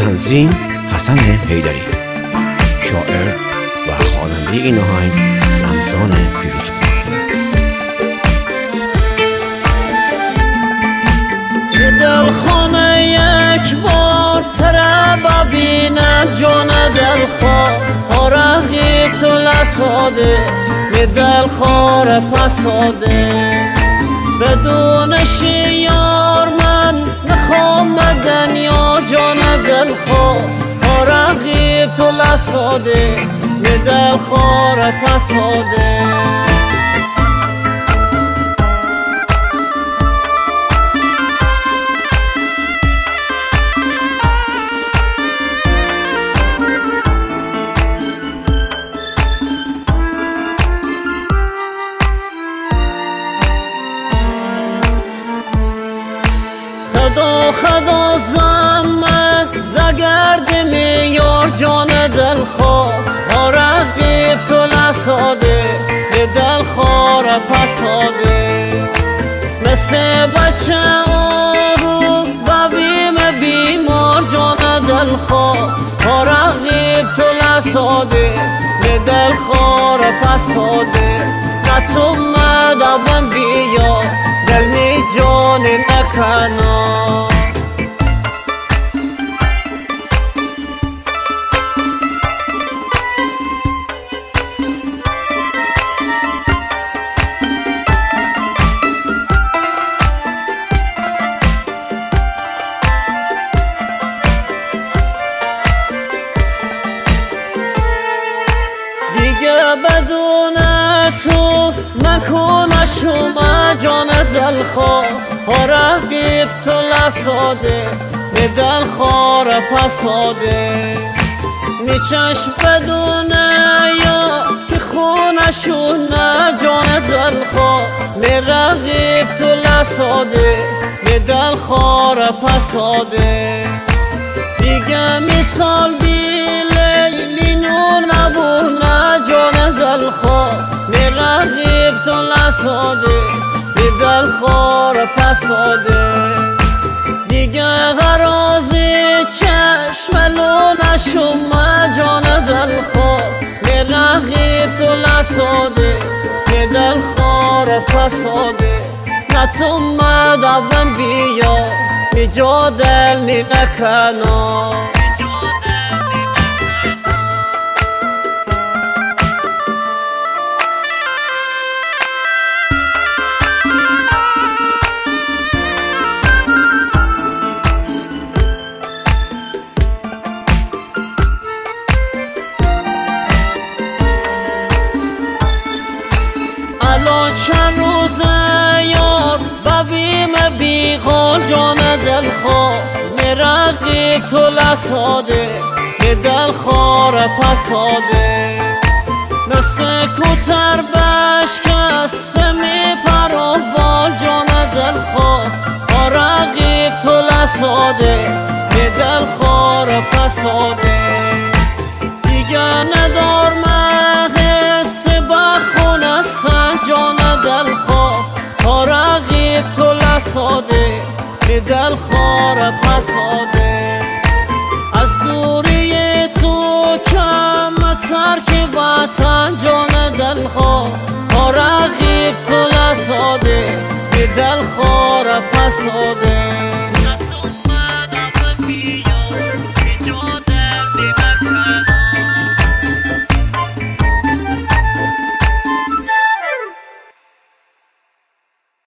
تنظیم حسن حیدری، شاعر و خواننده این آهنگ رمضان فیروزپور. دلخانه یک بار تره ببینه جان دلخواه رقیب تو لساده می دلخواه پساده بدونش یار من نخوام دنیا جان دلخواه رقیب تو لساده می دلخواه پساده خدا زمت دگرد میار جان دلخواه رقیب تو لساده به دلخواه پساده مثل بچه آروم ببیم بیمار جان دلخواه رقیب تو لساده به دلخواه پساده نتو مدبم بیا دل می جان نکنا دیگه بدون تو نکنه شما جان دلخواه رقیب تو لساده می دلخواه پساده می چشم بدونه یا که خونه شونه جان دلخواه می رقیب تو لساده می دلخواه پساده دیگه مثال بی لیلی نور نبونه جان دلخواه می رقیب تو لساده می دلخواه پساده دیگه غرازی چشم لونه شما جان دلخواه می رقیب تو لساده می دلخواه پساده نتو مدبم بیا می جا دل نی نکنا الان چند روزه یار ببیم بیغال جان دلخواه می رقیب تو لساده می دلخواه پساده مثل کوتر بشکسته می پرو بال جان دلخواه رقیب تو لساده می دلخواه پساده دیگه ندار مغس بخونه جان دلخواه رقیب تو لساده می دلخواه پساده از دوری تو کمتر که وطن جان دلخواه رقیب تو لساده می دلخواه پساده